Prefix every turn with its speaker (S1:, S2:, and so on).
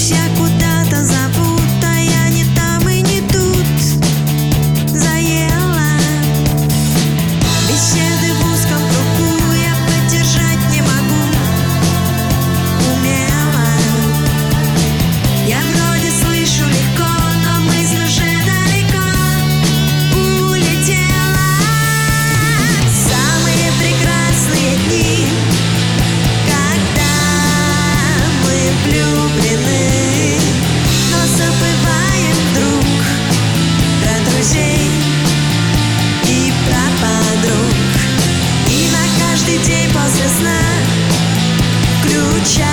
S1: я куда-то зовут, а я не там и не тут заела. Беседы в узком кругу я поддержать не могу умело. Я вроде слышу легко, но мысль уже далеко улетела. Самые прекрасные дни, когда мы влюблены, но забываем вдруг про друзей и про подруг. И на каждый день после сна включаем